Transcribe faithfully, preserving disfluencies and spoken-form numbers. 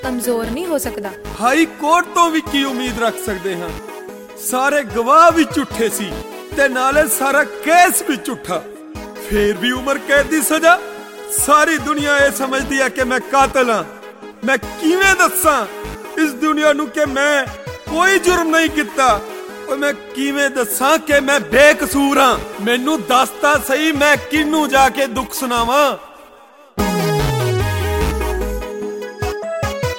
ਕਮਜ਼ੋਰ ਨਹੀਂ ਹੋ ਸਕਦਾ। ਹਾਈ ਕੋਰਟ ਤੋਂ ਵੀ ਕੀ ਉਮੀਦ ਰੱਖ ਸਕਦੇ ਹਾਂ? ਸਾਰੇ ਗਵਾਹ ਵੀ ਝੂਠੇ ਸੀ ਤੇ ਨਾਲੇ ਸਾਰਾ ਕੇਸ ਵੀ ਝੂਠਾ। ਫੇਰ ਵੀ ਉਮਰ ਕੈਦ ਦੀ ਸਜ਼ਾ। ਸਾਰੀ ਦੁਨੀਆ ਇਹ ਸਮਝਦੀ ਹੈ ਕਿ ਮੈਂ ਕਾਤਲ ਹਾਂ। ਮੈਂ ਕਿਵੇਂ ਦੱਸਾਂ ਇਸ ਦੁਨੀਆ ਨੂੰ ਕਿ ਮੈਂ ਕੋਈ ਜੁਰਮ ਨਹੀਂ ਕੀਤਾ? ਓਏ ਮੈਂ ਕਿਵੇਂ ਦੱਸਾਂ ਕਿ ਮੈਂ ਬੇਕਸੂਰ ਹਾਂ? ਮੈਨੂੰ ਦੱਸ ਤਾਂ ਸਹੀ, ਮੈਂ ਕਿਹਨੂੰ ਜਾ ਕੇ ਦੁੱਖ ਸੁਣਾਵਾਂ?